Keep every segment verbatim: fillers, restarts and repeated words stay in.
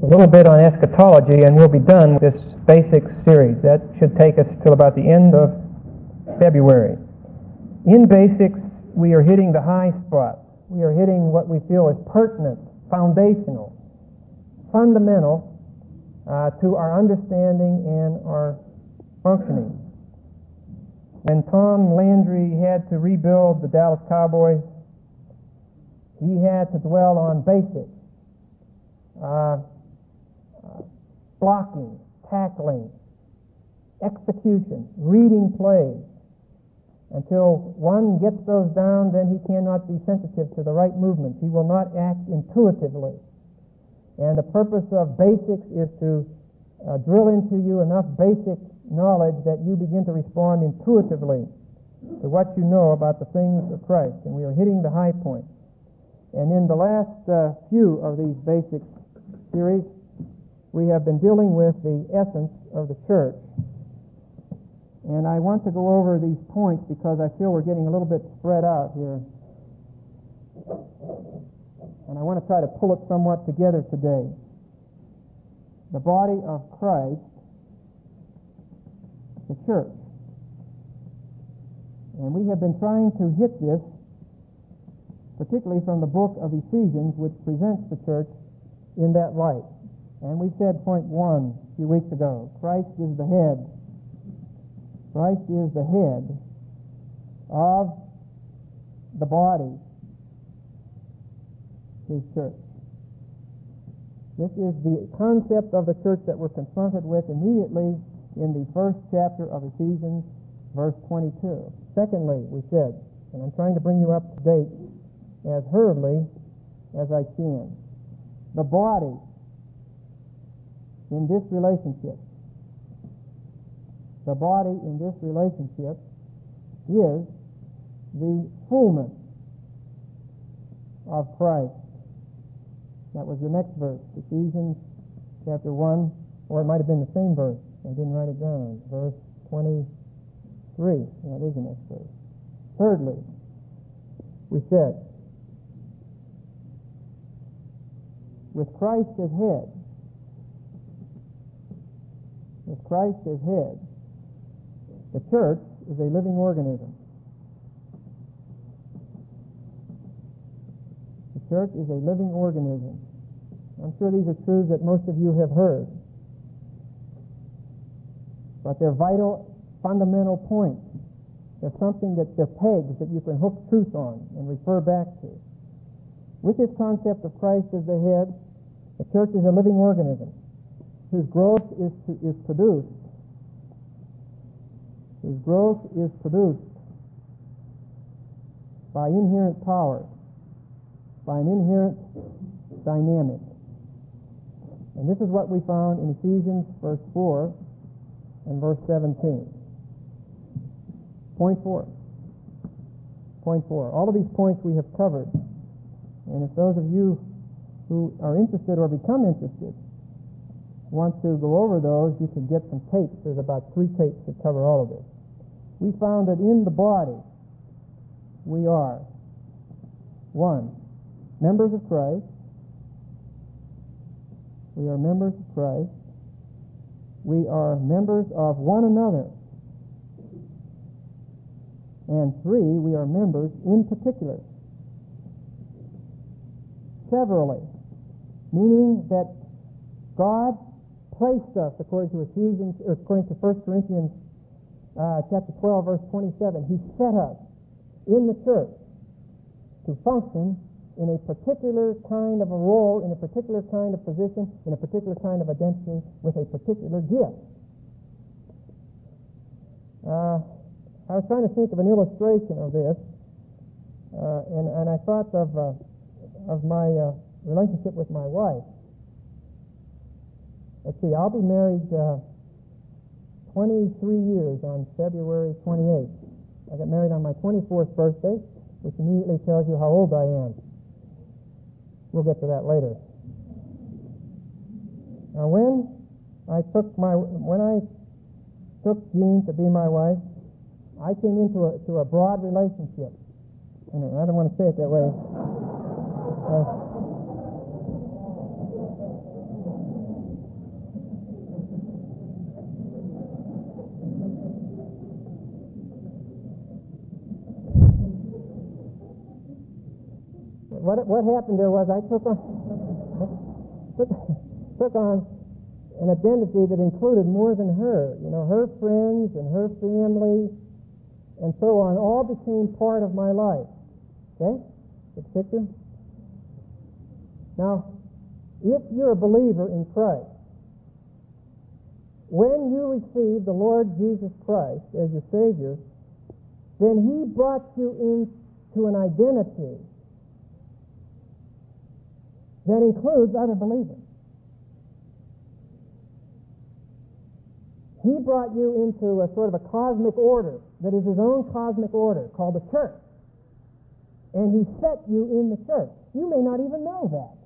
a little bit on eschatology, and we'll be done with this basic series. That should take us till about the end of February. In basics, we are hitting the high spot. We are hitting what we feel is pertinent, foundational, fundamental uh, to our understanding and our functioning. When Tom Landry had to rebuild the Dallas Cowboys, he had to dwell on basics. Uh, uh, blocking, tackling, execution, reading plays. Until one gets those down, then he cannot be sensitive to the right movements. He will not act intuitively. And the purpose of basics is to uh, drill into you enough basic knowledge that you begin to respond intuitively to what you know about the things of Christ. And we are hitting the high point. And in the last uh, few of these basic series, we have been dealing with the essence of the church. And I want to go over these points because I feel we're getting a little bit spread out here. And I want to try to pull it somewhat together today. The body of Christ, the church. And we have been trying to hit this, particularly from the book of Ephesians, which presents the church in that light. And we said point one a few weeks ago, Christ is the head. Christ is the head of the body, his church. This is the concept of the church that we're confronted with immediately in the first chapter of Ephesians, verse twenty-two. Secondly, we said, and I'm trying to bring you up to date as hurriedly as I can, the body in this relationship, the body in this relationship is the fullness of Christ. That was the next verse, Ephesians chapter one, or it might have been the same verse. I didn't write it down. Verse twenty-three. That is the next verse. Thirdly, we said, with Christ as head, with Christ as head, the church is a living organism. The church is a living organism. I'm sure these are truths that most of you have heard. But they're vital, fundamental points. They're something that they're pegs that you can hook truth on and refer back to. With this concept of Christ as the head, the church is a living organism whose growth is, to, is produced whose growth is produced by inherent power, by an inherent dynamic. And this is what we found in Ephesians verse four and verse seventeen. Point four. Point four. All of these points we have covered. And if those of you who are interested or become interested want to go over those, you can get some tapes. There's about three tapes that cover all of this. We found that in the body we are, one, members of Christ. We are members of Christ. We are members of one another. And three, we are members in particular. Severally, meaning that God placed us, according to Ephesians, or according to First Corinthians uh, chapter twelve, verse twenty-seven, He set us in the church to function in a particular kind of a role, in a particular kind of position, in a particular kind of identity, with a particular gift. Uh, I was trying to think of an illustration of this, uh, and, and I thought of uh, of my uh, relationship with my wife. Let's see, I'll be married uh, twenty-three years on February twenty-eighth. I got married on my twenty-fourth birthday, which immediately tells you how old I am. We'll get to that later. Now, when I took my when I took Jean to be my wife, I came into a to a broad relationship. And I don't want to say it that way. Uh, what what happened there was I took on took, took on an identity that included more than her. You know, her friends and her family and so on all became part of my life. Okay? Get the picture? Now, if you're a believer in Christ, when you receive the Lord Jesus Christ as your Savior, then He brought you into an identity that includes other believers. He brought you into a sort of a cosmic order that is His own cosmic order called the church. And He set you in the church. You may not even know that.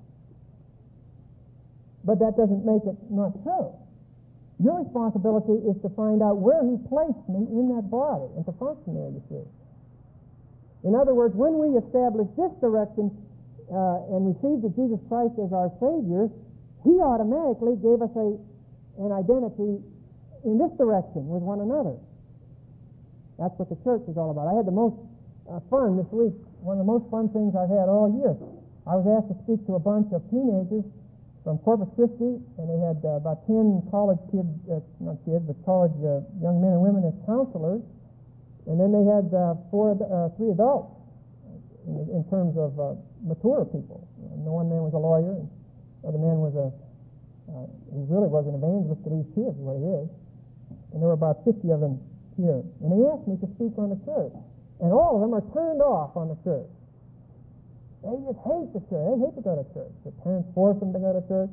But that doesn't make it not true. Your responsibility is to find out where He placed me in that body and to function there, you see. In other words, when we establish this direction uh, and receive Jesus Christ as our Savior, He automatically gave us a, an identity in this direction with one another. That's what the church is all about. I had the most uh, fun this week, one of the most fun things I've had all year. I was asked to speak to a bunch of teenagers from Corpus Christi, and they had uh, about ten college kids, uh, not kids, but college uh, young men and women as counselors, and then they had uh, four, uh, three adults in, in terms of uh, mature people. And the one man was a lawyer, and the other man was a, uh, he really was an evangelist to these kids, is what he is. And there were about fifty of them here. And they asked me to speak on the church. And all of them are turned off on the church. They just hate the church. They hate to go to church. Their parents force them to go to church.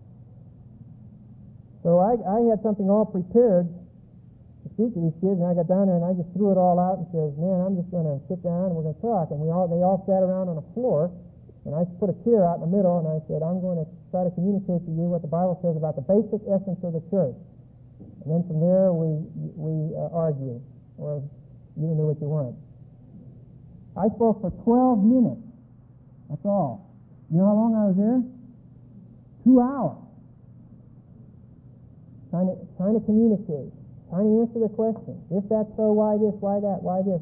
So I, I had something all prepared to speak to these kids, and I got down there and I just threw it all out and says, man, I'm just going to sit down and we're going to talk. And we all they all sat around on the floor, and I put a chair out in the middle, and I said, I'm going to try to communicate to you what the Bible says about the basic essence of the church. And then from there we we uh, argue, or you can do what you want. I spoke for twelve minutes. That's all. You know how long I was there? Two hours. Trying to, trying to communicate, trying to answer the question. If that's so, why this, why that, why this?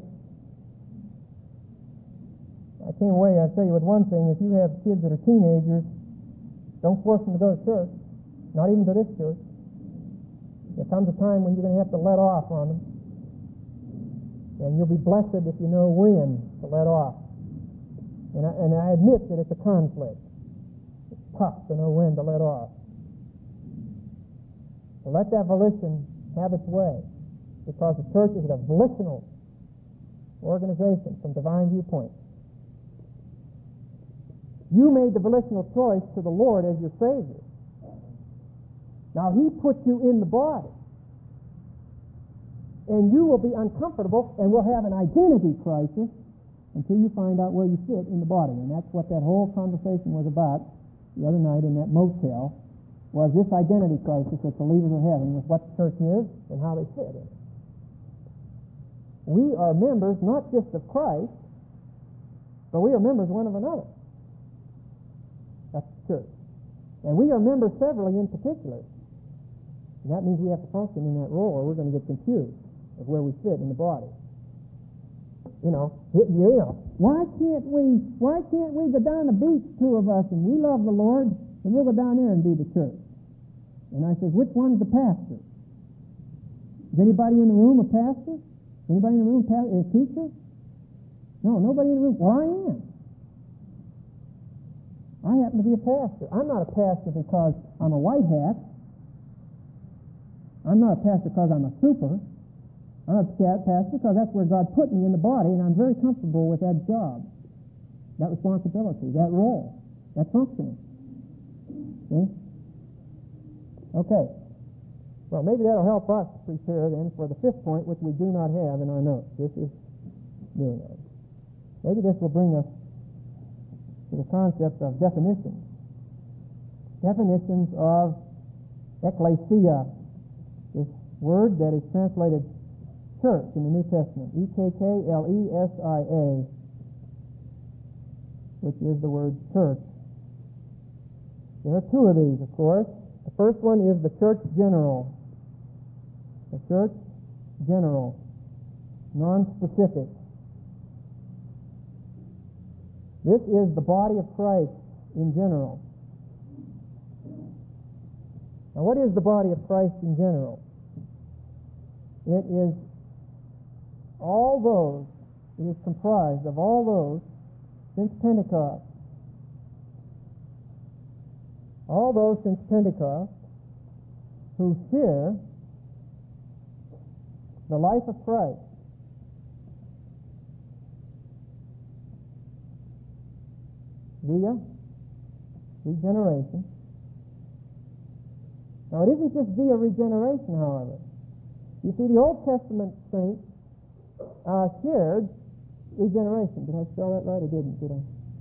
I came away, I'll tell you with one thing, if you have kids that are teenagers, don't force them to go to church, not even to this church. There comes a time when you're going to have to let off on them. And you'll be blessed if you know when to let off. And I, and I admit that it's a conflict. It's tough to know when to let off. So let that volition have its way, because the church is a volitional organization from divine viewpoint. You made the volitional choice to the Lord as your Savior. Now He put you in the body. And you will be uncomfortable and will have an identity crisis until you find out where you fit in the body. And that's what that whole conversation was about the other night in that motel, was this identity crisis that believers are having with what the church is and how they fit in it. We are members not just of Christ, but we are members one of another. That's the church. And we are members severally in particular. And that means we have to function in that role, or we're going to get confused of where we fit in the body. You know, you know, why can't we, why can't we go down the beach, two of us, and we love the Lord, and we'll go down there and be the church? And I said, which one's the pastor? Is anybody in the room a pastor? Anybody in the room a teacher? No, nobody in the room. Well, I am. I happen to be a pastor. I'm not a pastor because I'm a white hat. I'm not a pastor because I'm a super. I'm a pastor because that's where God put me in the body, and I'm very comfortable with that job, that responsibility, that role, that functioning. Okay? Okay. Well, maybe that'll help us prepare then for the fifth point, which we do not have in our notes. This is new notes. Maybe this will bring us to the concept of definitions. Definitions of ecclesia, this word that is translated church in the New Testament, E K K L E S I A, which is the word church. There are two of these, of course. The first one is the church general. The church general, non-specific. This is the body of Christ in general. Now, what is the body of Christ in general? It is all those, it is comprised of all those since Pentecost. All those since Pentecost who share the life of Christ. Via regeneration. Now, it isn't just via regeneration, however. You see, the Old Testament saints uh, shared regeneration. Did I spell that right or didn't? Did I?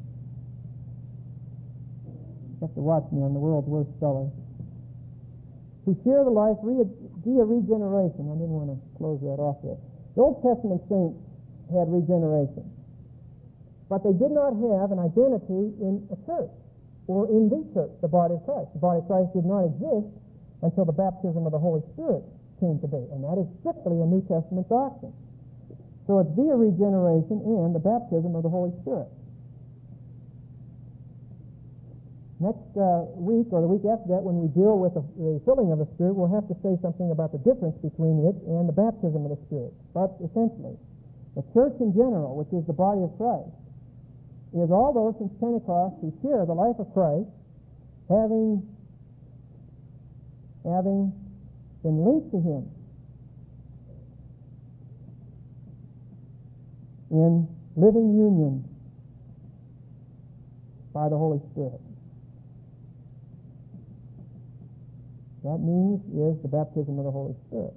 You have to watch me. I'm the world's worst speller. To share the life re- via regeneration. I didn't want to close that off there. The Old Testament saints had regeneration. But they did not have an identity in a church or in the church, the body of Christ. The body of Christ did not exist until the baptism of the Holy Spirit came to be. And that is strictly a New Testament doctrine. So it's via regeneration and the baptism of the Holy Spirit. Next uh, week or the week after that, when we deal with the, the filling of the Spirit, we'll have to say something about the difference between it and the baptism of the Spirit. But essentially, the church in general, which is the body of Christ, is all those since Pentecost who share the life of Christ, having, having been linked to Him in living union by the Holy Spirit. That means is the baptism of the Holy Spirit.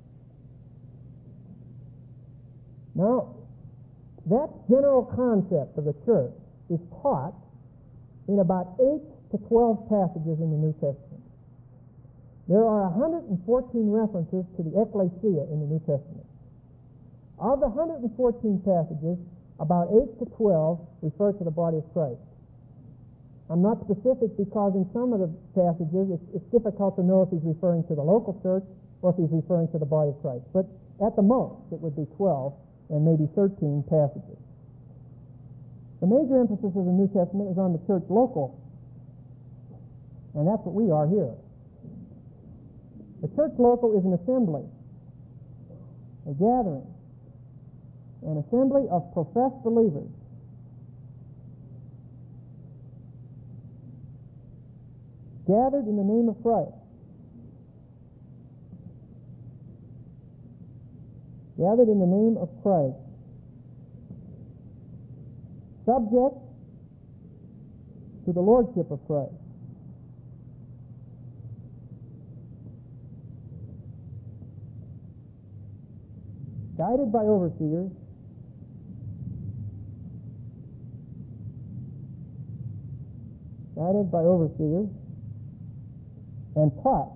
Now, that general concept of the church is taught in about eight to twelve passages in the New Testament. There are one hundred fourteen references to the ecclesia in the New Testament. Of the one hundred fourteen passages, about eight to twelve refer to the body of Christ. I'm not specific because in some of the passages it's, it's difficult to know if he's referring to the local church or if he's referring to the body of Christ. But at the most, it would be twelve and maybe thirteen passages. The major emphasis of the New Testament is on the church local, and that's what we are here. The church local is an assembly, a gathering, an assembly of professed believers gathered in the name of Christ. Gathered in the name of Christ. Subject to the lordship of Christ. Guided by overseers. Guided by overseers. And taught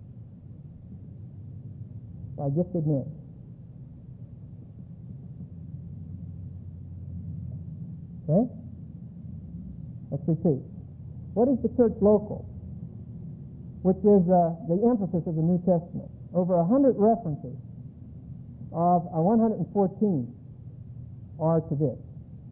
by gifted men. Okay? Let's repeat. What is the church local? Which is uh, the emphasis of the New Testament. Over a hundred references of uh, one hundred fourteen are to this.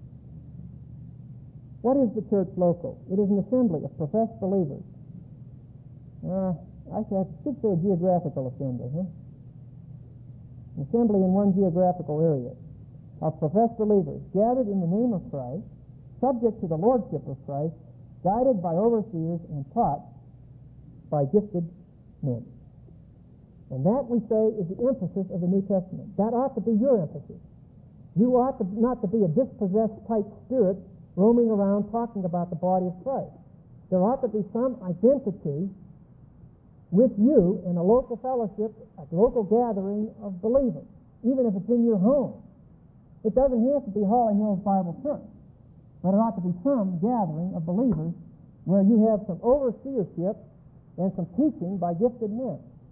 What is the church local? It is an assembly of professed believers. Uh, I should say a geographical assembly, huh? An assembly in one geographical area of professed believers gathered in the name of Christ, subject to the lordship of Christ, guided by overseers and taught by gifted men. And that, we say, is the emphasis of the New Testament. That ought to be your emphasis. You ought to, not to be a dispossessed type spirit roaming around talking about the body of Christ. There ought to be some identity with you in a local fellowship, a local gathering of believers, even if it's in your home. It doesn't have to be Holly Hills Bible Church, but it ought to be some gathering of believers where you have some overseership and some teaching by gifted men.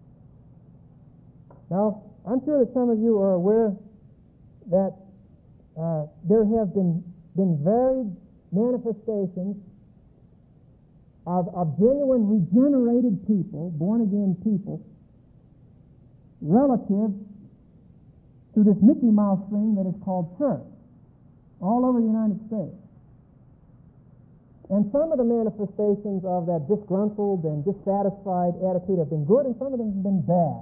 Now, I'm sure that some of you are aware that uh, there have been, been varied manifestations Of, of genuine regenerated people, born-again people, relative to this Mickey Mouse thing that is called church, all over the United States. And some of the manifestations of that disgruntled and dissatisfied attitude have been good, and some of them have been bad.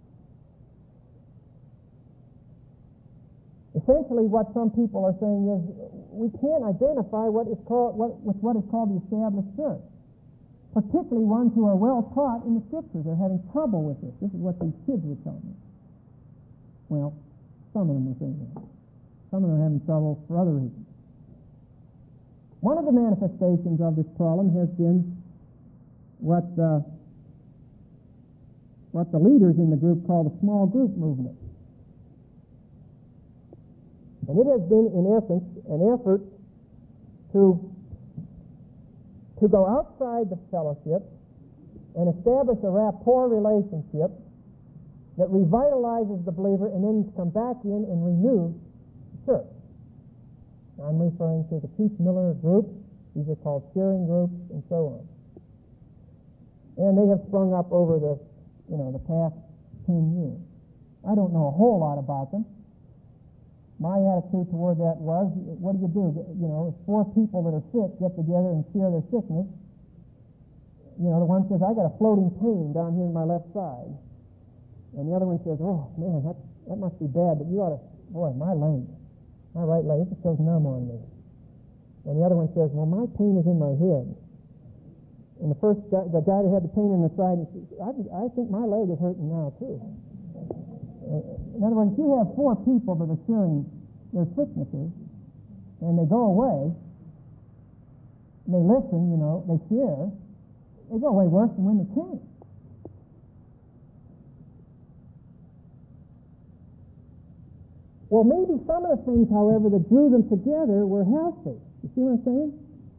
Essentially, what some people are saying is we can't identify what is called what, with what is called the established church, particularly ones who are well taught in the Scriptures. They're having trouble with this. This is what these kids were telling me. Well, some of them are saying that. Some of them are having trouble for other reasons. One of the manifestations of this problem has been what uh, what the leaders in the group call the small group movement. And it has been, in essence, an effort to, to go outside the fellowship and establish a rapport relationship that revitalizes the believer and then come back in and renew the church. I'm referring to the Keith Miller group. These are called sharing groups and so on. And they have sprung up over the, you know, the past ten years. I don't know a whole lot about them. My attitude toward that was, what do you do? You know, if four people that are sick get together and share their sickness, you know, the one says, I got a floating pain down here in my left side. And the other one says, oh, man, that, that must be bad, but you ought to, boy, my leg, my right leg, it just goes numb on me. And the other one says, well, my pain is in my head. And the first guy, the guy that had the pain in the side, he says, I, I think my leg is hurting now, too. In other words, if you have four people that are sharing their sicknesses, and they go away, and they listen, you know, they share, they go away worse than when they came. Well, maybe some of the things, however, that drew them together were healthy. You see what I'm saying?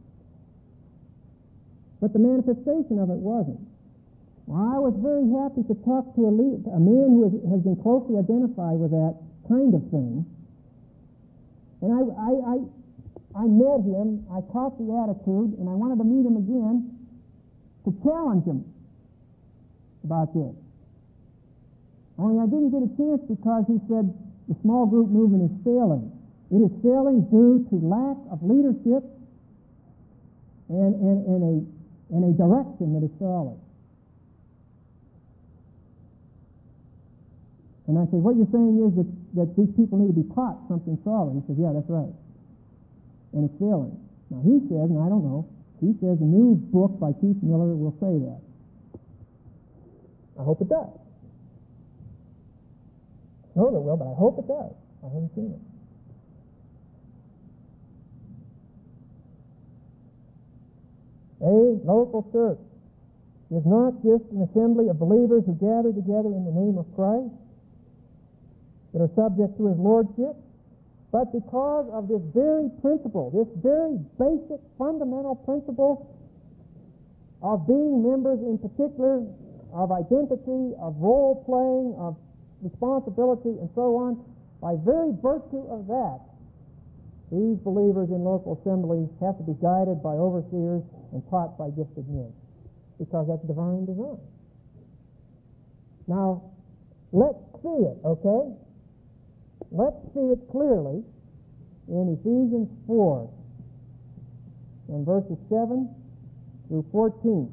But the manifestation of it wasn't. Well, I was very happy to talk to a, lead, a man who has, has been closely identified with that kind of thing. And I, I, I, I met him, I caught the attitude, and I wanted to meet him again to challenge him about this. Only I didn't get a chance because he said the small group movement is failing. It is failing due to lack of leadership and, and, and, a, and a direction that is solid. And I said, what you're saying is that, that these people need to be taught something solid. He says, yeah, that's right. And it's failing. Now he says, and I don't know, he says a new book by Keith Miller will say that. I hope it does. No, it will, but I hope it does. I haven't seen it. A local church is not just an assembly of believers who gather together in the name of Christ, that are subject to his lordship, but because of this very principle, this very basic, fundamental principle of being members in particular, of identity, of role playing, of responsibility, and so on, by very virtue of that, these believers in local assemblies have to be guided by overseers and taught by gifted men, because that's divine design. Now, let's see it, okay? Let's see it clearly in Ephesians four, in verses seven through fourteen.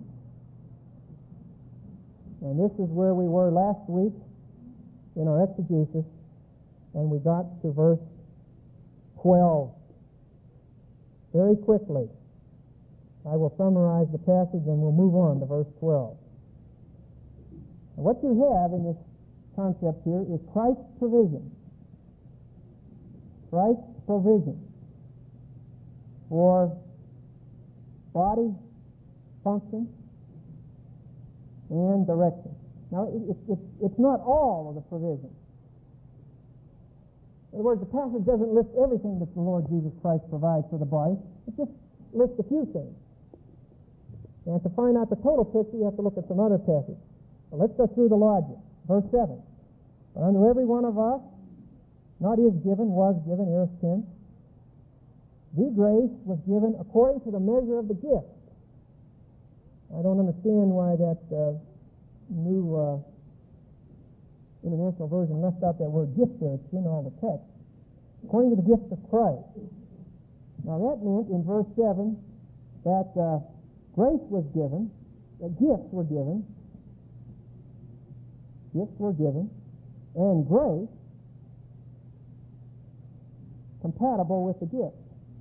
And this is where we were last week in our exegesis, and we got to verse twelve. Very quickly, I will summarize the passage and we'll move on to verse twelve. And what you have in this concept here is Christ's provision. Christ's provision for body, function, and direction. Now, it, it, it, it's not all of the provision. In other words, the passage doesn't list everything that the Lord Jesus Christ provides for the body. It just lists a few things. And to find out the total picture, you have to look at some other passages. So let's go through the logic. Verse seven. But unto every one of us, not is given, was given, aorist tense, the grace was given according to the measure of the gift. I don't understand why that uh, new uh, International Version left out that word gift there. It's in all the text. According to the gift of Christ. Now that meant in verse seven that uh, grace was given, that gifts were given, gifts were given, and grace compatible with the gift.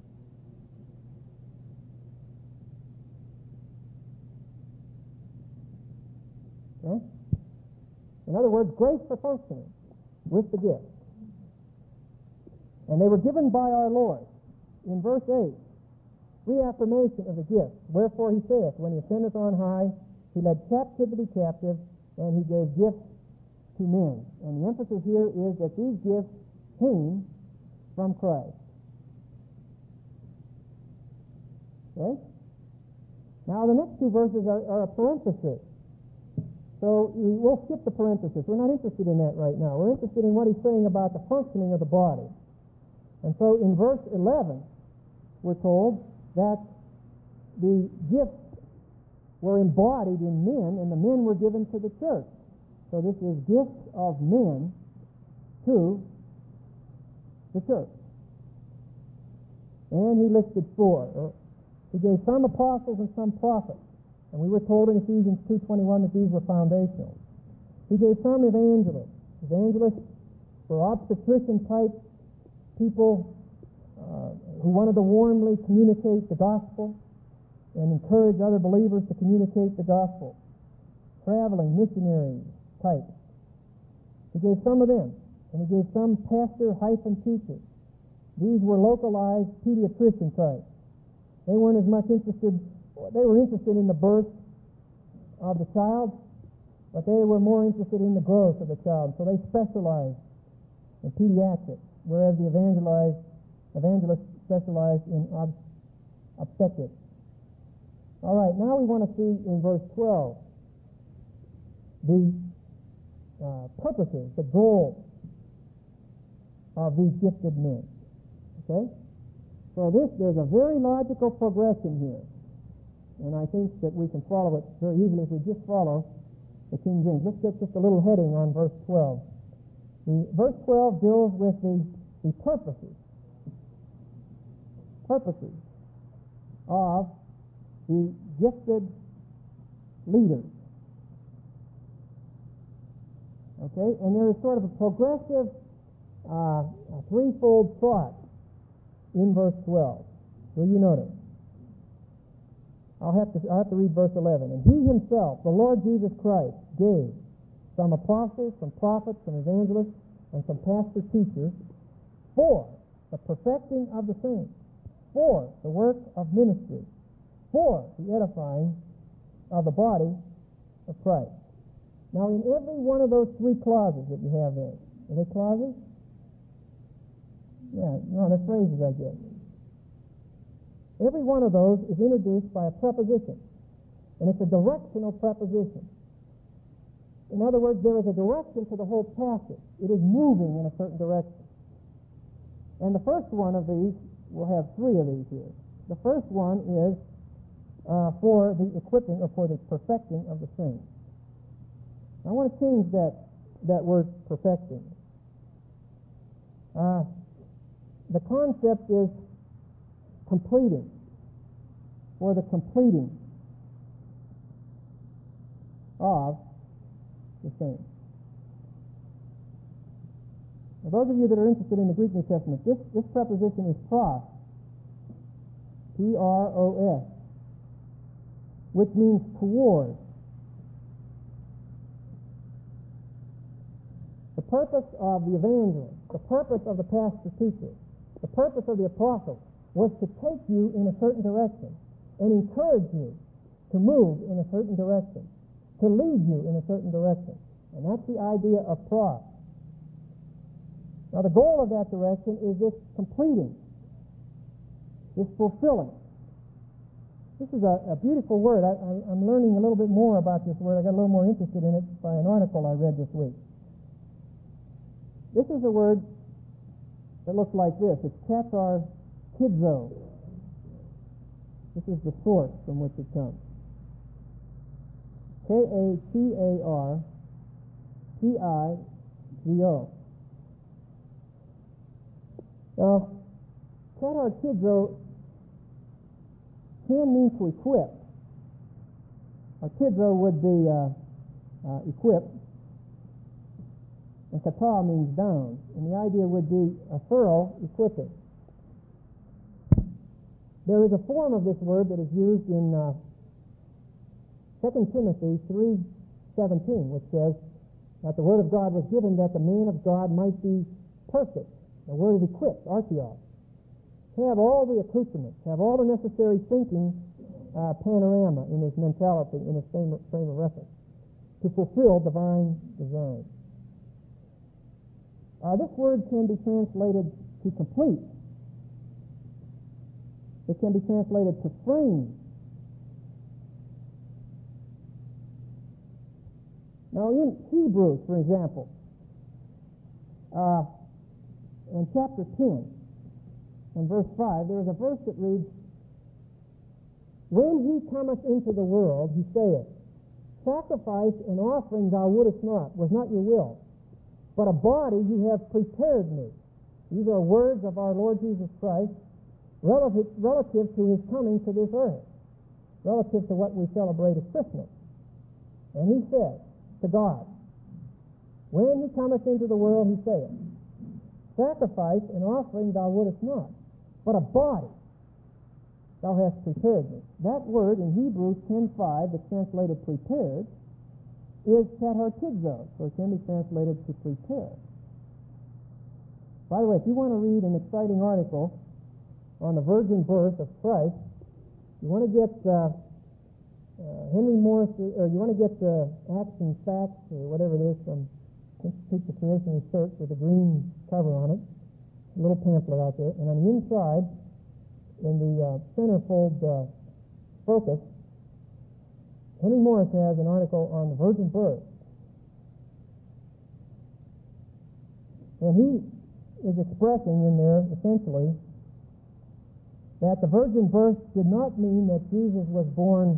Okay? In other words, grace for functioning with the gift. And they were given by our Lord. In verse eight, reaffirmation of the gift. Wherefore he saith, when he ascendeth on high, he led captivity captive, and he gave gifts to men. And the emphasis here is that these gifts came from Christ. Okay? Now the next two verses are, are a parenthesis. So we'll skip the parenthesis. We're not interested in that right now. We're interested in what he's saying about the functioning of the body. And so in verse eleven, we're told that the gifts were embodied in men, and the men were given to the church. So this is gifts of men to the church. And he listed four. He gave some apostles and some prophets. And we were told in Ephesians two twenty-one that these were foundational. He gave some evangelists. Evangelists were obstetrician-type people uh, who wanted to warmly communicate the gospel and encourage other believers to communicate the gospel. Traveling missionary type. He gave some of them. And he gave some pastor-hyphen teachers. These were localized pediatrician types. They weren't as much interested, they were interested in the birth of the child, but they were more interested in the growth of the child. So they specialized in pediatrics, whereas the evangelized, evangelists specialized in ob- obstetrics. All right, now we want to see in verse twelve the uh, purposes, the goals of these gifted men. Okay? So this, there's a very logical progression here. And I think that we can follow it very easily if we just follow the King James. Let's get just a little heading on verse twelve. The, verse twelve deals with the, the purposes, purposes of the gifted leaders. Okay? And there is sort of a progressive uh, a threefold thought in verse twelve. Will you notice? I'll have to I'll have to read verse eleven. And he himself, the Lord Jesus Christ, gave some apostles, some prophets, some evangelists, and some pastor teachers for the perfecting of the saints, for the work of ministry, for the edifying of the body of Christ. Now, in every one of those three clauses that you have there, are they clauses? Yeah, no, they're phrases, I guess. Every one of those is introduced by a preposition, and it's a directional preposition. In other words, there is a direction to the whole passage. It is moving in a certain direction. And the first one of these, we'll have three of these here. The first one is uh, for the equipping or for the perfecting of the saints. I want to change that, that word perfecting. Uh, the concept is completing, for the completing of the saints. Now, those of you that are interested in the Greek New Testament, this, this preposition is pros, P R O S, which means toward. The purpose of the evangelist, the purpose of the pastor teacher, the purpose of the apostle was to take you in a certain direction and encourage you to move in a certain direction, to lead you in a certain direction. And that's the idea of pros. Now the goal of that direction is this completing, this fulfilling. This is a, a beautiful word. I, I, I'm learning a little bit more about this word. I got a little more interested in it by an article I read this week. This is a word that looks like this. It's katar kidzo. This is the source from which it comes. K A T A R T I G O. Now, katar kidzo can mean to equip. Artizo would be uh, uh, equipped, and kata means down, and the idea would be a thorough equipping. There is a form of this word that is used in uh, Second Timothy three seventeen, which says that the word of God was given that the man of God might be perfect. The word is equipped, artios. Have all the accoutrements, have all the necessary thinking uh, panorama in his mentality, in his frame of, frame of reference, to fulfill divine design. Uh, this word can be translated to complete. It can be translated to frame. Now in Hebrews, for example, uh, in chapter ten, in verse five, there is a verse that reads, "When he cometh into the world, he saith, Sacrifice and offering thou wouldest not, was not your will, but a body you have prepared me." These are words of our Lord Jesus Christ relative, relative to his coming to this earth, relative to what we celebrate as Christmas. And he said to God, "When he cometh into the world, he saith, Sacrifice and offering thou wouldest not, but a body thou hast prepared me." That word in Hebrews ten five, that's translated prepared, is katartizo, so it can be translated to prepare. By the way, if you want to read an exciting article on the virgin birth of Christ, you want to get uh, uh, Henry Morris, or you want to get uh, Acts and Facts, or whatever it is, from Institute for Creation Research with a green cover on it, a little pamphlet out there, and on the inside, in the uh, centerfold uh, focus, Henry Morris has an article on the virgin birth. And he is expressing in there, essentially, that the virgin birth did not mean that Jesus was born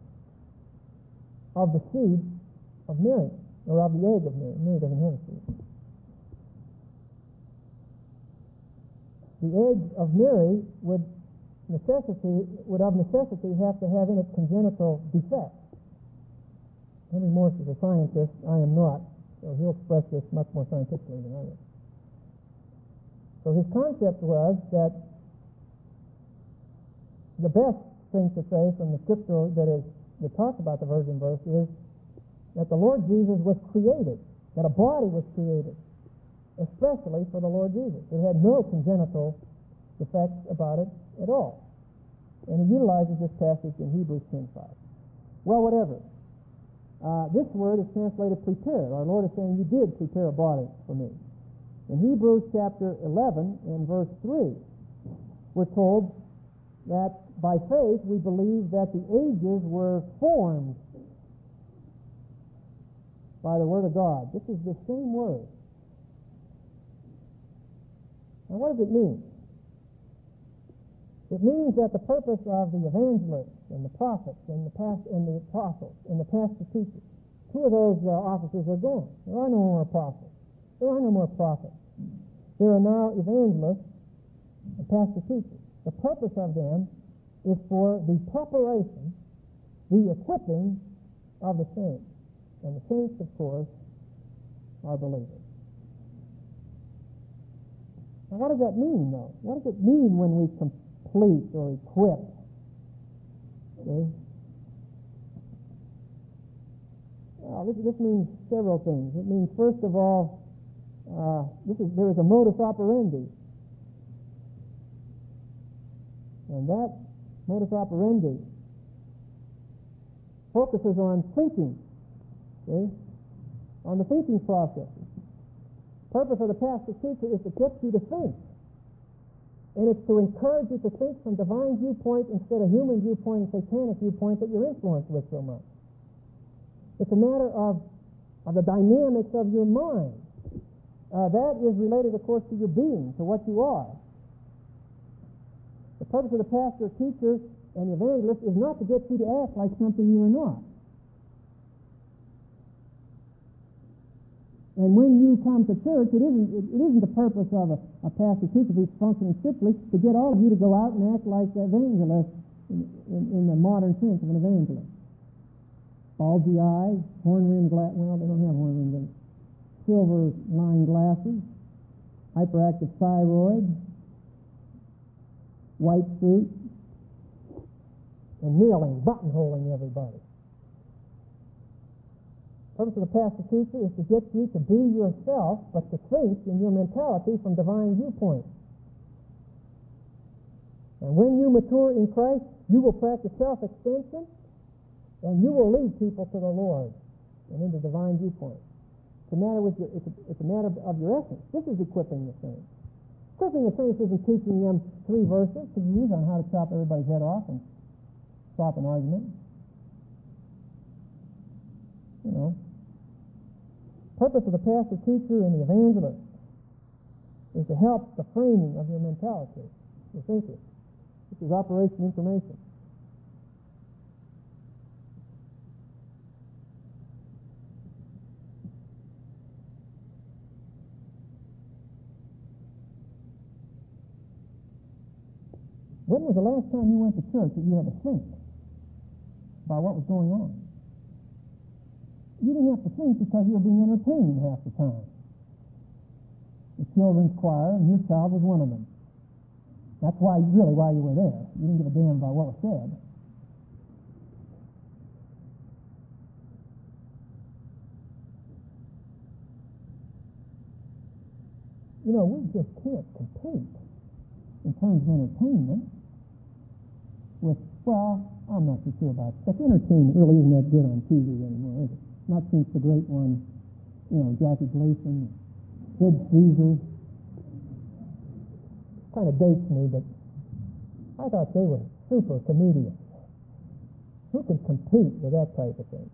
of the seed of Mary, or of the egg of Mary. Mary doesn't have a seed. The egg of Mary would necessity would of necessity have to have in it congenital defects. Henry Morris is a scientist. I am not, so he'll express this much more scientifically than I am. So his concept was that the best thing to say from the scripture that is that talks about the virgin birth is that the Lord Jesus was created, that a body was created, especially for the Lord Jesus. It had no congenital defects about it at all. And he utilizes this passage in Hebrews ten five. Well, whatever. Uh, this word is translated prepared. Our Lord is saying, you did prepare a body for me. In Hebrews chapter eleven and verse three, we're told that by faith we believe that the ages were formed by the Word of God. This is the same word. Now, what does it mean? It means that the purpose of the evangelists and the prophets and the past and the apostles and the pastor teachers, two of those uh, offices are gone. There are no more apostles. There are no more prophets. There are now evangelists and pastor teachers. The purpose of them is for the preparation, the equipping of the saints. And the saints, of course, are believers. Now, what does that mean, though? What does it mean when we complete or equip? Okay? Well, this, this means several things. It means, first of all, uh, this is there is a modus operandi. And that modus operandi focuses on thinking, okay, on the thinking process. The purpose of the pastor teacher is to get you to think. And it's to encourage you to think from divine viewpoint instead of human viewpoint and satanic viewpoint that you're influenced with so much. It's a matter of, of the dynamics of your mind. Uh, that is related, of course, to your being, to what you are. The purpose of the pastor, teacher, and the evangelist is not to get you to act like something you are not. And when you come to church, it isn't, it, it isn't the purpose of a, a pastor teacher who's functioning strictly to get all of you to go out and act like evangelists in, in, in the modern sense of an evangelist. Bulgy eyes, horn-rimmed glasses, well, they don't have horn-rimmed, silver-lined glasses, hyperactive thyroid, white suit, and kneeling, buttonholing everybody. The purpose of the pastor teacher is to get you to be yourself, but to think in your mentality from divine viewpoint. And when you mature in Christ, you will practice self-extension, and you will lead people to the Lord and into divine viewpoint. It's a matter with your, it's a, it's a matter of your essence. This is equipping the saints. Equipping the saints isn't teaching them three verses to use on how to chop everybody's head off and stop an argument. You know, purpose of the pastor, teacher, and the evangelist is to help the framing of your mentality, your thinking. This is operation information. When was the last time you went to church that you had to think about what was going on? You didn't have to think because you were being entertained half the time. The children's choir, and your child was one of them. That's why, really, why you were there. You didn't give a damn about what was said. You know, we just can't compete in terms of entertainment with, well, I'm not too sure about it. But entertainment really isn't that good on T V anymore, is it? Not since the great one, you know, Jackie Gleason, Sid Caesar. Kind of dates me, but I thought they were super comedians. Who can compete with that type of thing?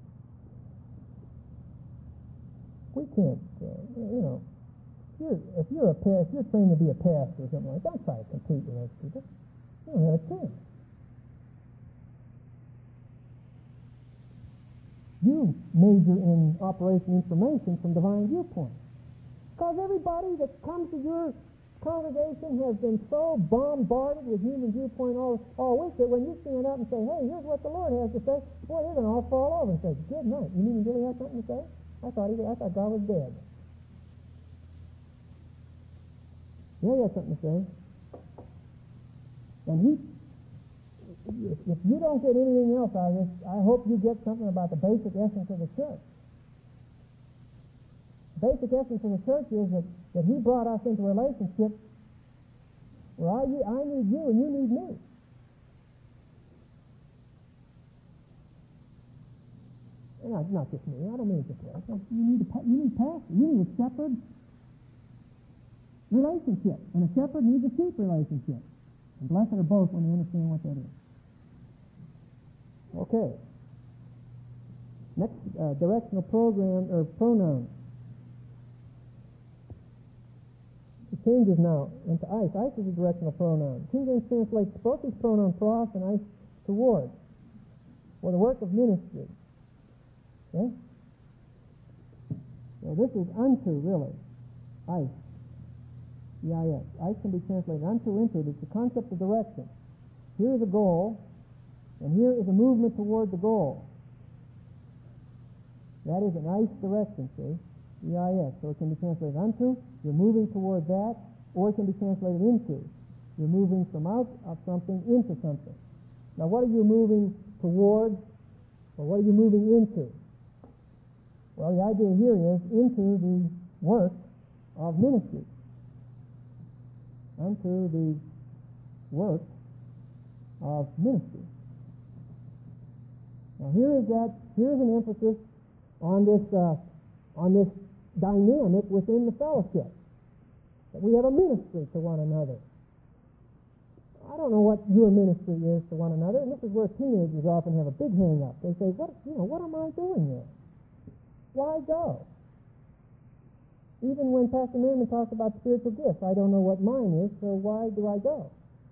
We can't, uh, you know, if you're, if you're a pastor, if you're trained to be a pastor or something like that, don't try to compete with those people. You don't have a chance. You major in operation information from divine viewpoint. Because everybody that comes to your congregation has been so bombarded with human viewpoint all, all week that when you stand up and say, hey, here's what the Lord has to say, boy, they're going to all fall over and say, good night. You mean he really has something to say? I thought he, I thought God was dead. Yeah, he has something to say. And he, if, if you don't get anything else out of this, I hope you get something about the basic essence of the church. The basic essence of the church is that, that he brought us into a relationship where I, I need you and you need me. And not, not just me. I don't mean just that. You need a you need a pastor. You need a shepherd relationship. And a shepherd needs a sheep relationship. And blessed are both when they understand what that is. Okay. Next, uh, directional program or pronoun. It changes now into ice. Ice is a directional pronoun. King James translates both these pronouns pros and ice toward, or the work of ministry. Okay? So this is unto, really. Ice. E I S. Ice can be translated unto, into. It's the concept of direction. Here is a goal, and here is a movement toward the goal. That is an ice direction, see? E I S. So it can be translated unto, you're moving toward that, or it can be translated into. You're moving from out of something into something. Now what are you moving toward, or what are you moving into? Well, the idea here is into the work of ministry. Unto the work of ministry. Now here is that, here is an emphasis on this, uh, on this dynamic within the fellowship. That we have a ministry to one another. I don't know what your ministry is to one another, and this is where teenagers often have a big hang-up. They say, "What, you know, what am I doing here? Why go?" Even when Pastor Newman talks about spiritual gifts, I don't know what mine is, so why do I go?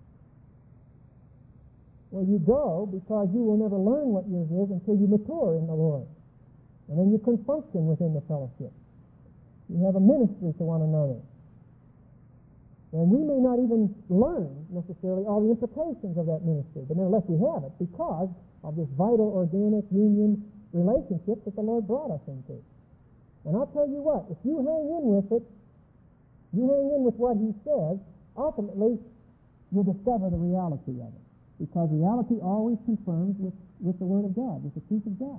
Well, you go because you will never learn what yours is until you mature in the Lord. And then you can function within the fellowship. You have a ministry to one another. And we may not even learn necessarily all the implications of that ministry, but nevertheless we have it because of this vital organic union relationship that the Lord brought us into. And I'll tell you what, if you hang in with it, you hang in with what he says, ultimately you'll discover the reality of it. Because reality always confirms with, with the Word of God, with the truth of God.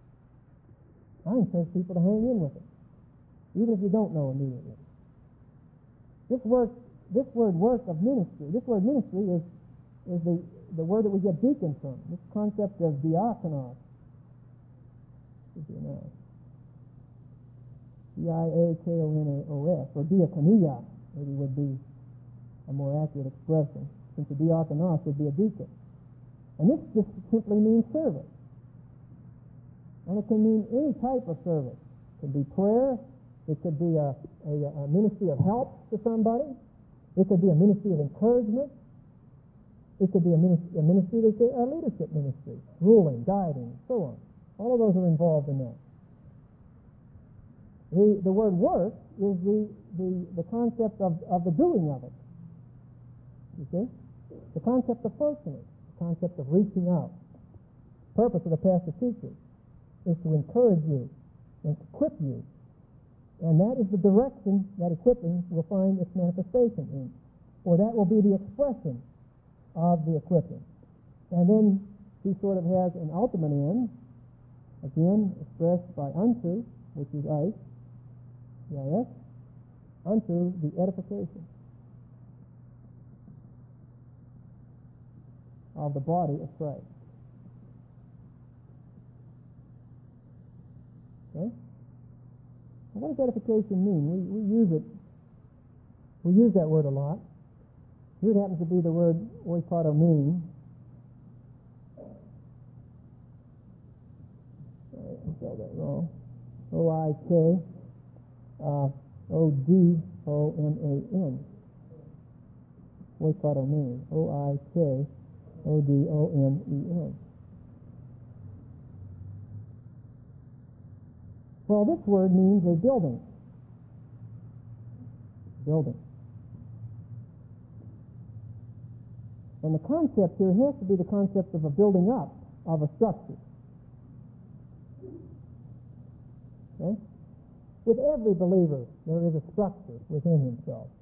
I encourage people to hang in with it, even if you don't know immediately. This work This word work of ministry, this word ministry is, is the, the word that we get deacon from. This concept of diakonos. D I A K O N A O S, or diakonia, maybe would be a more accurate expression, since a diakonos would be a deacon. And this just simply means service. And it can mean any type of service. It could be prayer, it could be a, a, a ministry of help to somebody. It could be a ministry of encouragement. It could be a ministry, a ministry that's a leadership ministry, ruling, guiding, so on. All of those are involved in that. The, the word work is the, the, the concept of, of the doing of it. You see? The concept of functioning, the concept of reaching out. The purpose of the pastor teacher is to encourage you and equip you. And that is the direction that equipping will find its manifestation in. Or that will be the expression of the equipping. And then he sort of has an ultimate end, again expressed by unto, which is I, C I S, unto the edification of the body of Christ. Okay? What does edification mean? We, we use it, we use that word a lot. Here it happens to be the word oikoto meaning. I spelled that wrong. O I K O D O M A N. Oikoto meaning. O I K O D O M E N. Well, this word means a building. Building. And the concept here has to be the concept of a building up of a structure. Okay? With every believer, there is a structure within himself.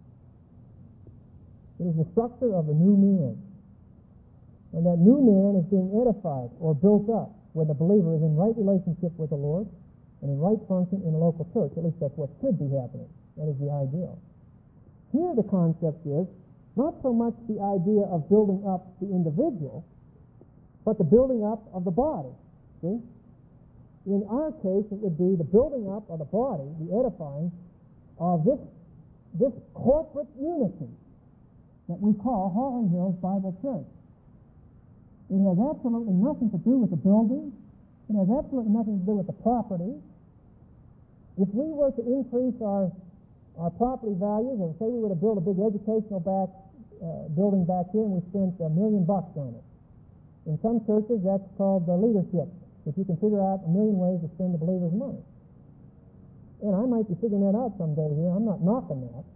It is the structure of a new man. And that new man is being edified or built up when the believer is in right relationship with the Lord and in right function in a local church. At least that's what should be happening. That is the ideal. Here the concept is not so much the idea of building up the individual, but the building up of the body. See? In our case, it would be the building up of the body, the edifying of this, this corporate unity that we call Holly Hills Bible Church. It has absolutely nothing to do with the building. It has absolutely nothing to do with the property. If we were to increase our, our property values, and say we were to build a big educational back, uh, building back here, and we spent a million bucks on it. In some churches, that's called the leadership. If you can figure out a million ways to spend the believer's money. And I might be figuring that out someday here. I'm not knocking that.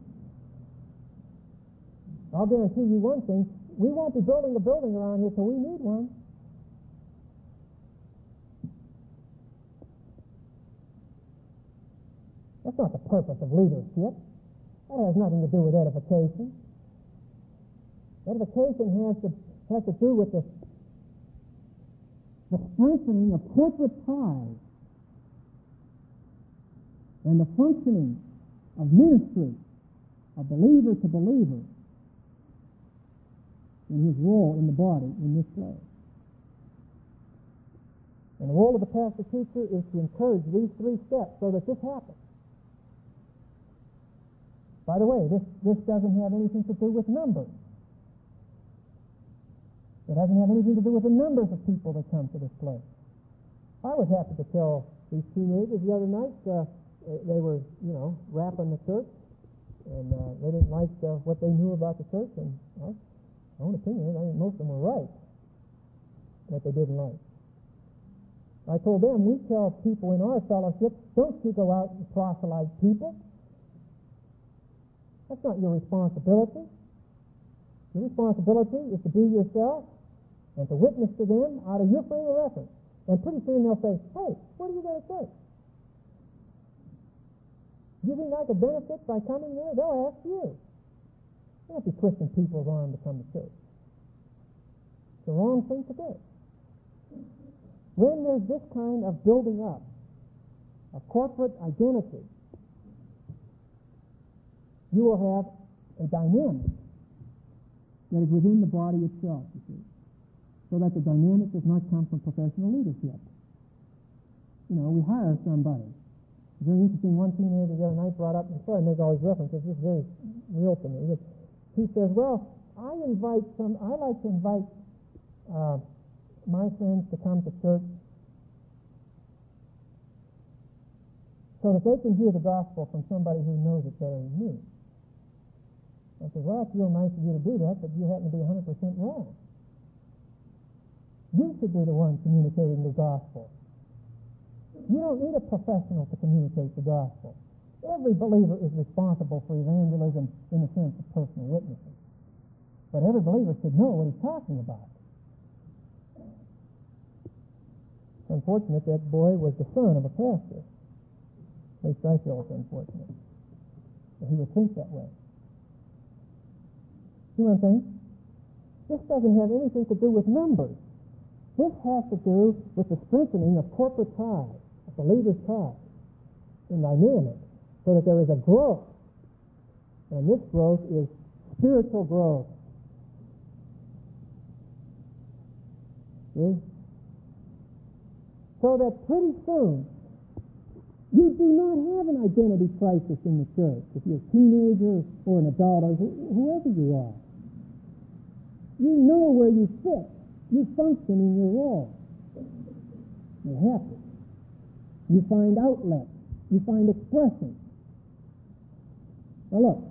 I'll guarantee you one thing. We won't be building a building around here till we need one. That's not the purpose of leadership. That has nothing to do with edification. Edification has to has to do with the, the strengthening of corporate ties and the functioning of ministry of believer to believer in his role in the body in this place. And the role of the pastor teacher is to encourage these three steps so that this happens. By the way, this, this doesn't have anything to do with numbers. It doesn't have anything to do with the numbers of people that come to this place. I was happy to tell these teenagers the other night, uh, they were, you know, rapping the church, and uh, they didn't like uh, what they knew about the church, and well, my own opinion is I think most of them were right, that they didn't like. I told them, we tell people in our fellowship, don't you go out and proselyte people. That's not your responsibility. Your responsibility is to be yourself and to witness to them out of your frame of reference. And pretty soon they'll say, hey, what are you going to say? Do you think I could benefit by coming there? They'll ask you. You don't be twisting people's arm to come to church. It's the wrong thing to do. When there's this kind of building up of corporate identity, you will have a dynamic that is within the body itself, you see, so that the dynamic does not come from professional leadership. You know, we hire somebody. It's very interesting. One teenager the other night brought up, and sorry I make all these references, this is very real to me. He says, well, I invite some, I like to invite uh, my friends to come to church so that they can hear the gospel from somebody who knows it better than me. I said, well, it's real nice of you to do that, but you happen to be one hundred percent wrong. You should be the one communicating the gospel. You don't need a professional to communicate the gospel. Every believer is responsible for evangelism in the sense of personal witnessing. But every believer should know what he's talking about. It's unfortunate that boy was the son of a pastor. At least I feel it's unfortunate that he would think that way. See what I'm saying? This doesn't have anything to do with numbers. This has to do with the strengthening of corporate ties, of believers' ties, in dynamic, so that there is a growth. And this growth is spiritual growth. See? So that pretty soon, you do not have an identity crisis in the church. If you're a teenager or an adult or wh- whoever you are. You know where you fit. You function in your role. You're happy. You find outlets. You find expression. Now look,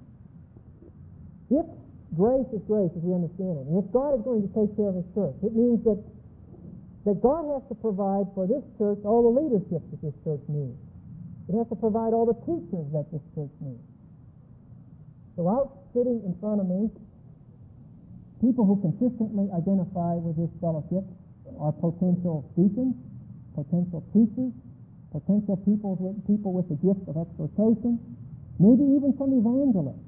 if grace is grace as we understand it, and if God is going to take care of His church, it means that, that God has to provide for this church all the leadership that this church needs. It has to provide all the teachers that this church needs. So out sitting in front of me, people who consistently identify with this fellowship are potential deacons, potential teachers, potential people with, people with the gift of exhortation, maybe even some evangelists.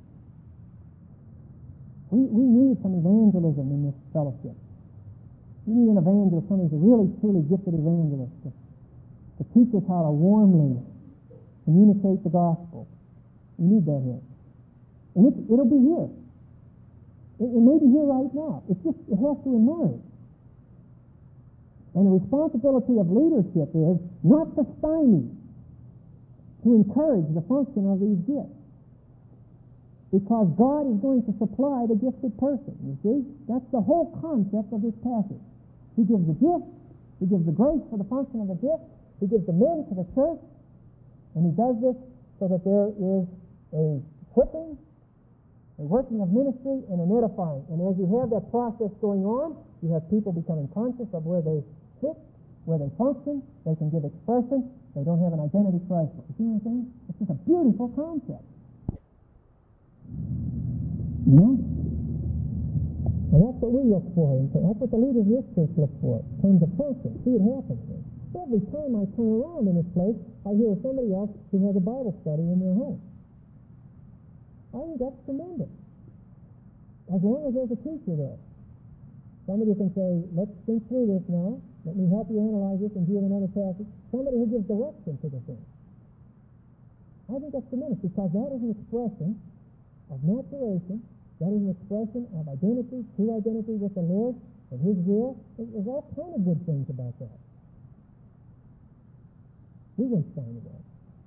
We, we need some evangelism in this fellowship. We need an evangelist, somebody who's a really, truly gifted evangelist to, to teach us how to warmly communicate the gospel. We need that here. And it, it'll be here. It, it may be here right now. It's just, it has to emerge. And the responsibility of leadership is not to stymie, to encourage the function of these gifts. Because God is going to supply the gifted person, you see? That's the whole concept of this passage. He gives the gift, He gives the grace for the function of the gift, He gives the men to the church, and He does this so that there is a equipping, a working of ministry, and an edifying. And as you have that process going on, you have people becoming conscious of where they sit, where they function, they can give expression, they don't have an identity crisis. You see what I'm saying? It's just a beautiful concept. You know? And that's what we look for. And that's what the leaders of this church look for. In terms of function. See it happen here. Every time I turn around in this place, I hear somebody else who has a Bible study in their home. I think that's tremendous. As long as there's a teacher there. Somebody can say, let's think through this now. Let me help you analyze this and give another passage. Somebody who gives direction to the thing. I think that's tremendous because that is an expression of maturation. That is an expression of identity, true identity with the Lord and His will. There's all kind of good things about that. We wouldn't find that.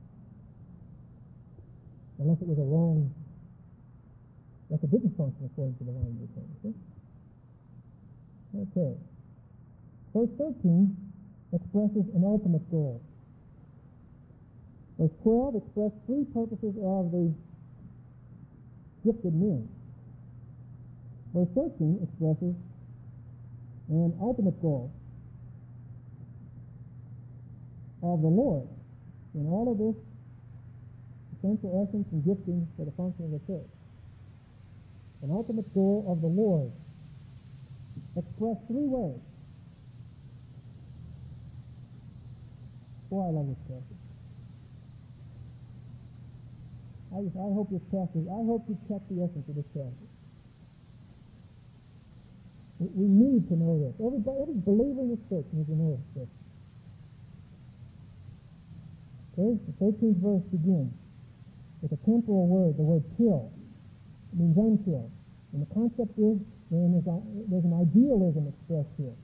Unless it was a wrong, unless it didn't function according to the language of things. See? Okay. Verse thirteen expresses an ultimate goal. Verse twelve expresses three purposes of the gifted men. Verse thirteen expresses an ultimate goal of the Lord in all of this essential essence and gifting for the function of the church. An ultimate goal of the Lord, expressed three ways. Boy, I love this passage. I, I hope this passage, I hope you catch the essence of this passage. We, we need to know this. Everybody, every believer in this church needs to know this. Okay, the thirteenth verse begins with a temporal word, the word till. It means until. And the concept is, then there's, a, there's an idealism expressed here.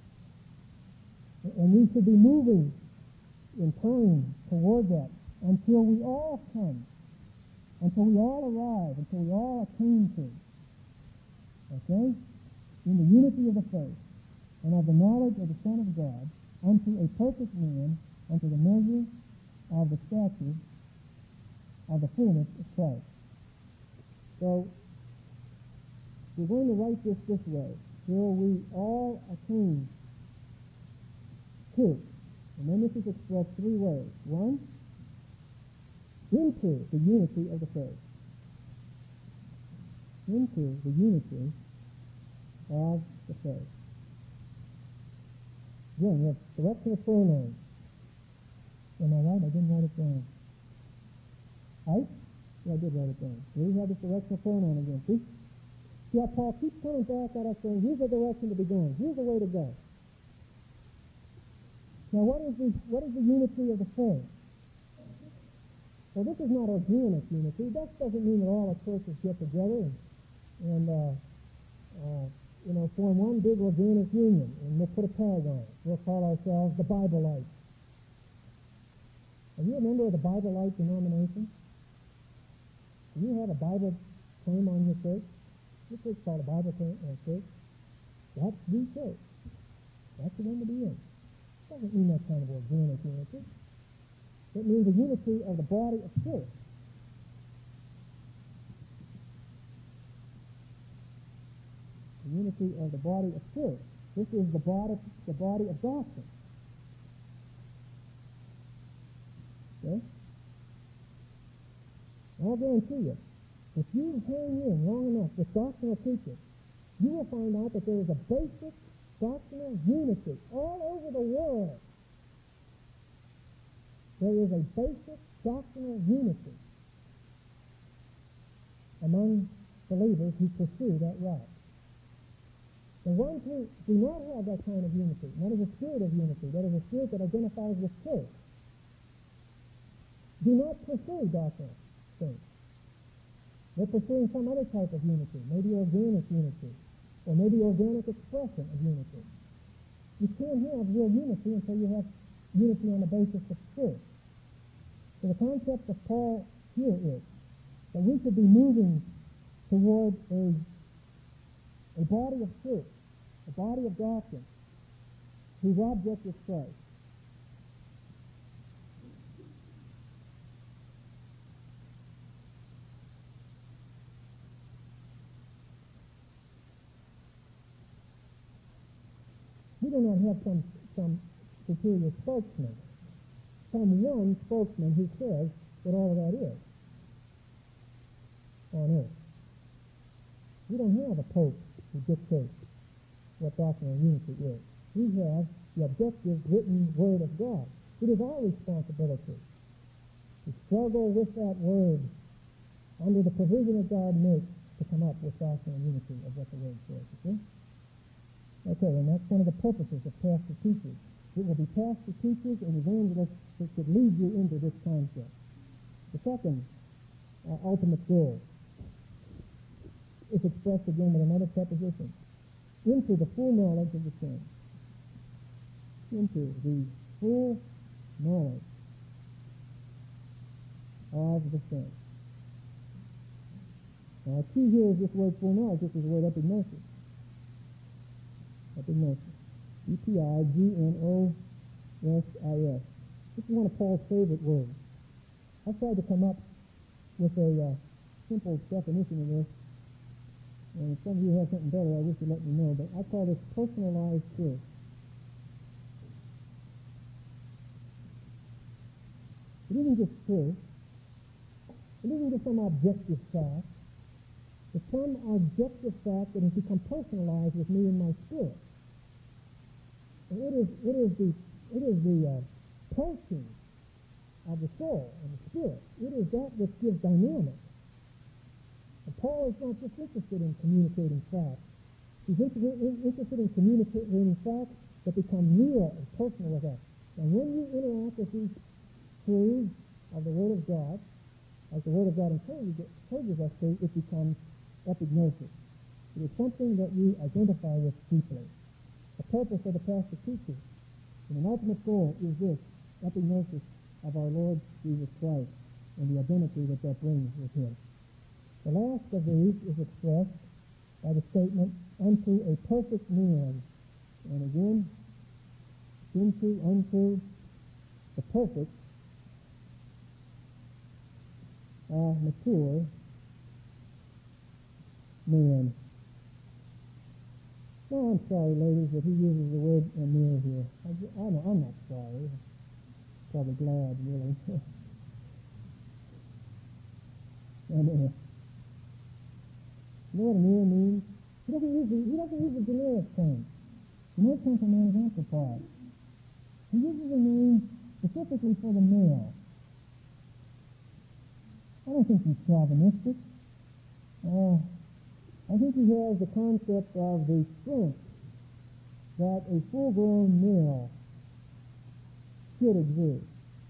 And we should be moving in time toward that until we all come, until we all arrive, until we all attain to. Okay? In the unity of the faith and of the knowledge of the Son of God, unto a perfect man, unto the measure of the stature of the fullness of Christ. So, we're going to write this this way, till we all attain to. And then this is expressed three ways. One, into the unity of the faith. Into the unity of the faith. Again, you have direction of pronouns. Am I right? I didn't write it down. Right? Yeah, I did write it down. Here we have this directional pronoun again. See? See how Paul keeps coming back at us saying, here's the direction to be going. Here's the way to go. Now, what is the, what is the unity of the faith? Well, this is not organic unity. That doesn't mean that all the churches get together and, and uh, uh, you know, form one big organic union, and we'll put a tag on it. We'll call ourselves the Bibleites. Are you a member of the Biblelite denomination? Do you have a Bible claim on your church? Your church is called a Bible claim, uh, church. That's the church. That's the one to be in. Doesn't mean that kind of organic unity. It means the unity of the body of Christ. The unity of the body of Christ. This is the body, the body of doctrine. Okay? I'll guarantee you, if you hang in long enough with doctrinal teachers, you will find out that there is a basic doctrinal unity all over the world. There is a basic doctrinal unity among believers who pursue that route. The ones who do not have that kind of unity, and that is a spirit of unity, that is a spirit that identifies with truth, do not pursue doctrinal things. They're pursuing some other type of unity, maybe organic unity, or maybe organic expression of unity. You can't have real unity until you have unity on the basis of truth. So the concept of Paul here is that we should be moving toward a, a body of truth, a body of doctrine, whose object is Christ. We do not have some, some superior spokesman, some one spokesman who says what all of that is on earth. We don't have a pope who dictates what doctrinal unity is. We have the objective written word of God. It is our responsibility to struggle with that word under the provision that God makes to come up with doctrinal unity of what the word says. You see? Okay, and that's one of the purposes of pastor teachers. It will be pastor teachers and evangelists that should lead you into this concept. The second uh, ultimate goal is expressed again with another preposition. Into the full knowledge of the Son. Into the full knowledge of the Son. Now, the key here is this word full knowledge. This is the word epignosis. Epignosis. E P I G N O S I S. This is one of Paul's favorite words. I've tried to come up with a uh, simple definition of this. And if some of you have something better, I wish you'd let me know. But I call this personalized truth. It isn't just truth. It isn't just some objective fact. It's some objective fact that has become personalized with me in my spirit. And it is it is the it is the uh, pulsing of the soul and the spirit. It is that which gives dynamic. And Paul is not just interested in communicating facts. He's interested in, interested in communicating facts that become real and personal with us. And when you interact with these truths of the Word of God, like the Word of God encourages, encourages us to, it becomes epignosis. It is something that you identify with deeply. The purpose of the pastor teacher and an ultimate goal is this, epignosis of our Lord Jesus Christ and the identity that that brings with him. The last of these is expressed by the statement, unto a perfect man. And again, into, unto the perfect, uh, mature man. Now, I'm sorry, ladies, that he uses the word near here. I, I know, I'm not sorry. Probably glad, really. And, uh, you know what near means? He doesn't use the, he doesn't use the generic term. The word comes from man is anthropos. He uses a name specifically for the male. I don't think he's chauvinistic. Uh, I think he has the concept of the strength that a full-grown male should exude.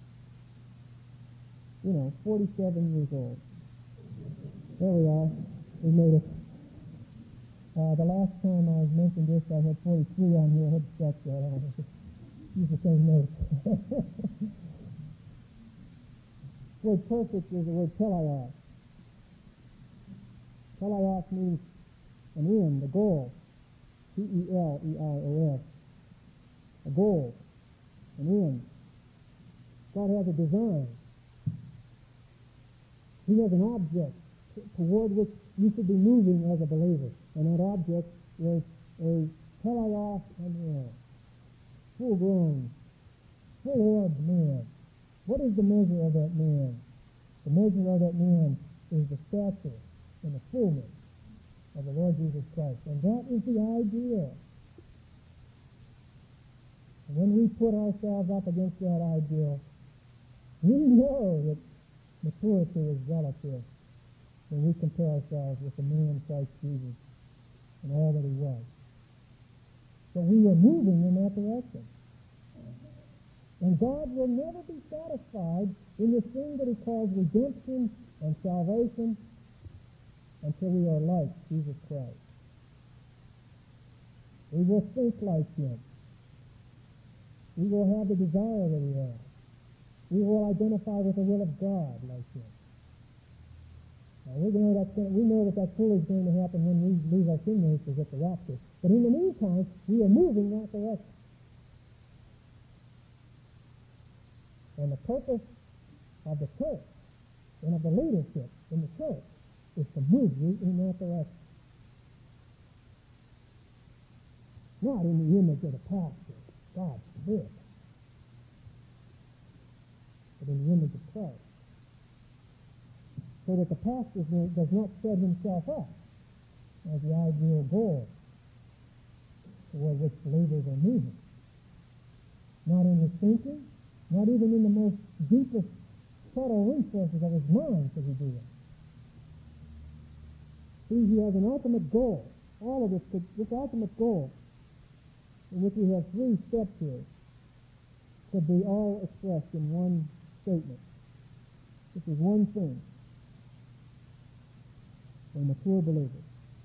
You know, forty-seven years old. There we are. We made it. Uh, the last time I mentioned this, I had forty-three on here. I had to scratch that. I had to use the same note. The word perfect is the word teleos. Teleos means an end, a goal. P E L E I O S. A goal, an end. God has a design. He has an object toward which you should be moving as a believer. And that object is a teleos man, full-grown, full-orbed man. What is the measure of that man? The measure of that man is the stature and the fullness of the Lord Jesus Christ. And that is the ideal. And when we put ourselves up against that ideal, we know that maturity is relative when we compare ourselves with the man Christ Jesus and all that he was. So we are moving in that direction. And God will never be satisfied in this thing that he calls redemption and salvation until we are like Jesus Christ. We will think like him. We will have the desire that he has. We will identify with the will of God like him. Now, we know, that's going to, we know that that's fully going to happen when we leave our sin natures at the rapture. But in the meantime, we are moving that direction. And the purpose of the church and of the leadership in the church is to move you in that direction. Not in the image of the pastor, God forbid, but in the image of Christ. So that the pastor does not set himself up as the ideal goal toward which believers are moving. Not in his thinking, not even in the most deepest subtle resources of his mind does he do it. See, he has an ultimate goal. All of this, could, this ultimate goal, in which we have three steps here, could be all expressed in one statement. This is one thing for a mature believer.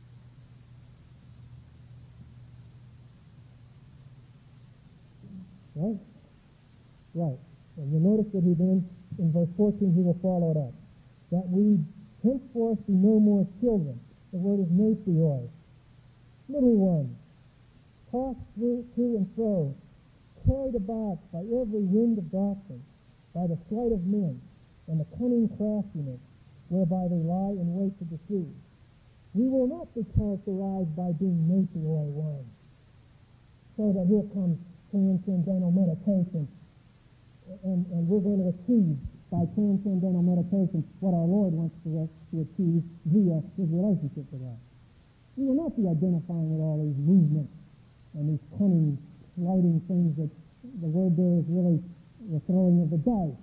Right? Right. And you'll notice that he then, in verse fourteen, he will follow it up. That we henceforth be no more children. The word is napioi. Little ones, tossed through, to and fro, carried about by every wind of doctrine, by the sleight of men, and the cunning craftiness, whereby they lie in wait to deceive. We will not be characterized by being napioi ones. So that here comes transcendental meditation, and, and we're going to achieve by transcendental meditation what our Lord wants for us to achieve via His relationship with us. We will not be identifying with all these movements and these cunning, sliding things that the word there is really the throwing of the dice.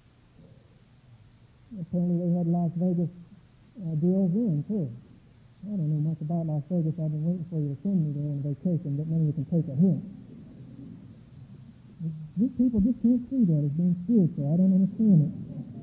Apparently they had Las Vegas uh, deals in, too. I don't know much about Las Vegas. I've been waiting for you to send me there on vacation, but maybe you can take a hint. These people just can't see that as being spiritual. I don't understand it.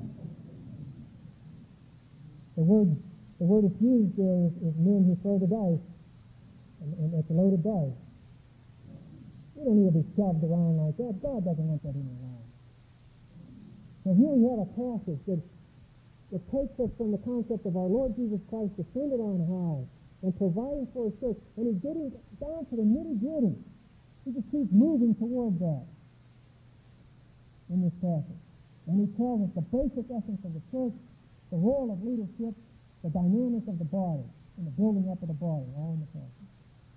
The word, the word that's used there is, is men who throw the dice, and, and it's a loaded dice. You don't need to be shoved around like that. God doesn't want that in your life. So here we have a passage that, that takes us from the concept of our Lord Jesus Christ descended on high and providing for His church, and He's getting down to the nitty-gritty. He just keeps moving toward that in this passage. And He tells us the basic essence of the church, the role of leadership, the dynamics of the body, and the building up of the body, all in the passage.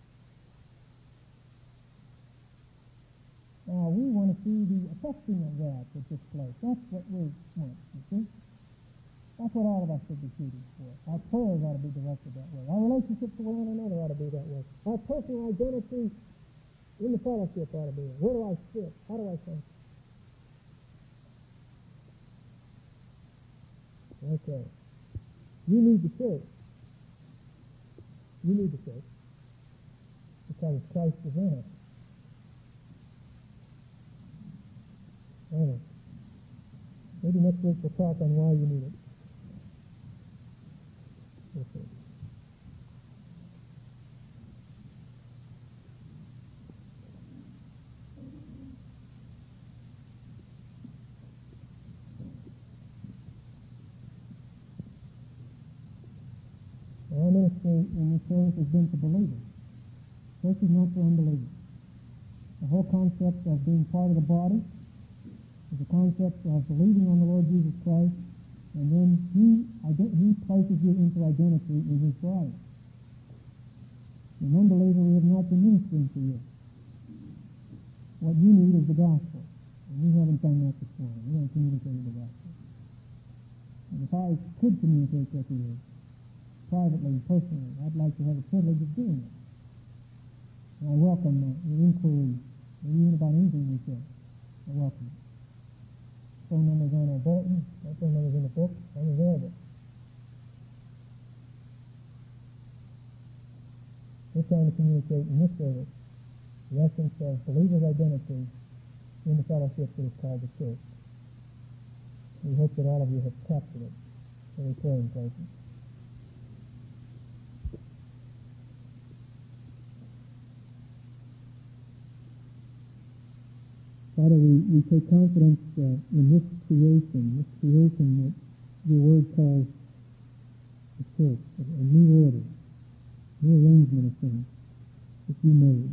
Now, we want to see the affecting of that that took place. That's what we want, you see? That's what all of us should be shooting for. Our prayers ought to be directed that way. Our relationships with one another ought to be that way. Our personal identity in the fellowship ought to be. Where do I sit? How do I function? Okay. You need the church. You need the church. Because Christ is in it. All right. Maybe next week we'll talk on why you need it. Okay. Our ministry in this service has been for believers. Church is not for unbelievers. The whole concept of being part of the body is a concept of believing on the Lord Jesus Christ, and then He He places you into identity in His body. An unbeliever, we have not been ministering to you. What you need is the gospel, and we haven't done that this morning. We haven't communicated the gospel. And if I could communicate that to you, privately and personally, I'd like to have the privilege of doing it. And I welcome uh, your inquiry, maybe even about anything we said. I welcome it. Phone number's on our bulletin. My phone number's in the book. I'm available. We're trying to communicate in this service the essence of believers' identity in the fellowship that is called the church. We hope that all of you have captured it. So we pray in closing. Father, we, we take confidence uh, in this creation, this creation that your word calls the church, a, a new order, new arrangement of things that you made.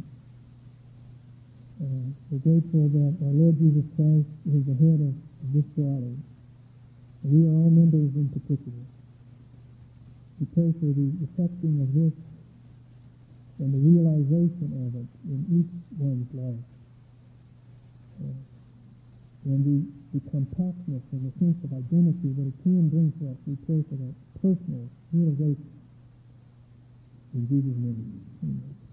Uh, we're grateful that our Lord Jesus Christ is the head of, of this body. And we are all members in particular. We pray for the effecting of this and the realization of it in each one's life. Uh, and the, the compactness and the sense of identity that it can bring to us, we pray for that personal realization. In Jesus' name. Amen.